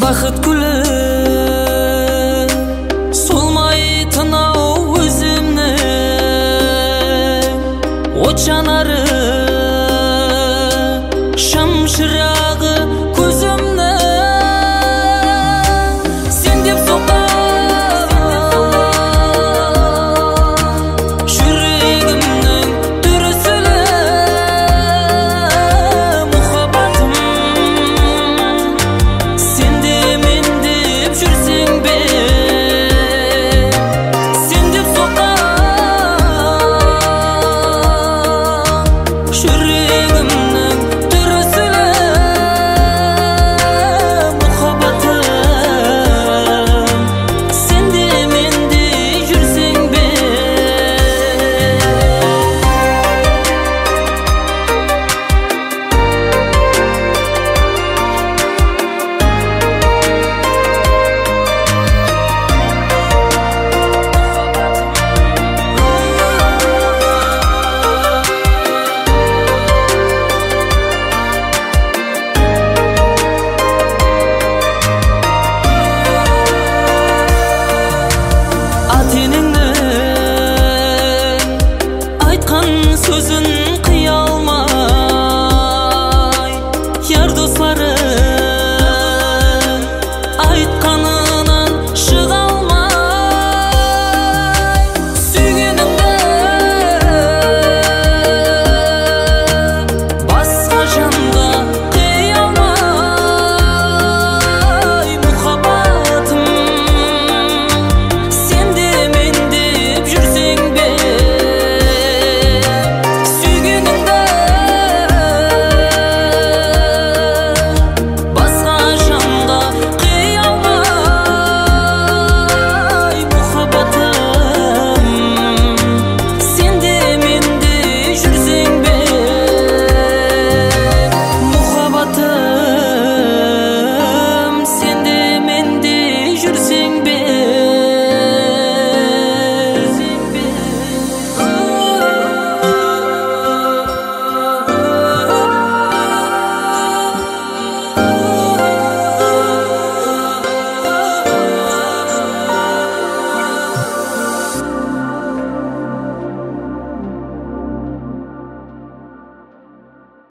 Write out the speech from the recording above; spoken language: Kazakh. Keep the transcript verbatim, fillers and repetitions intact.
бақыт гүлі солмайтын ау өзімнің от жанары шам шырағы көзімнің сен деп соққан жүрегімнің дүрсілі мұхаббатым сен де мен деп жүрсең бе сен деп соққан жүрегімнің дүрсілі мұхаббатым сен де мен де жүрсең бе ата-енеңнің айтқан сөзін қия алмай яр достары